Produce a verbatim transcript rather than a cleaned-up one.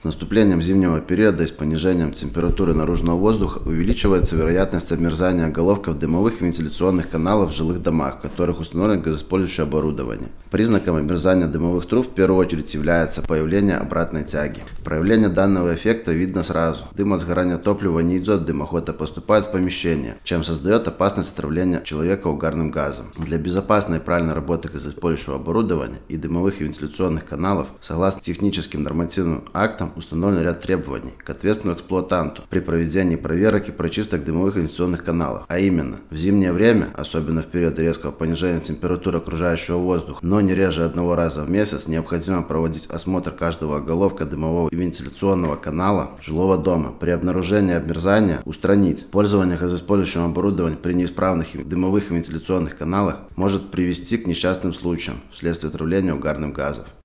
С наступлением зимнего периода и с понижением температуры наружного воздуха увеличивается вероятность обмерзания головков дымовых и вентиляционных каналов в жилых домах, в которых установлено газоиспользующее оборудование. Признаком обмерзания дымовых труб в первую очередь является появление обратной тяги. Проявление данного эффекта видно сразу. Дым от сгорания топлива не идет в дымоход, а поступает в помещение, чем создает опасность отравления человека угарным газом. Для безопасной и правильной работы газоиспользующего оборудования и дымовых и вентиляционных каналов, согласно техническим нормативным актам, установлен ряд требований к ответственному эксплуатанту при проведении проверок и прочисток дымовых и вентиляционных каналов. А именно, в зимнее время, особенно в период резкого понижения температуры окружающего воздуха, но не реже одного раза в месяц, необходимо проводить осмотр каждого оголовка дымового и вентиляционного канала жилого дома. При обнаружении обмерзания устранить. Пользование газоиспользующим оборудованием при неисправных дымовых и вентиляционных каналах может привести к несчастным случаям вследствие отравления угарным газом.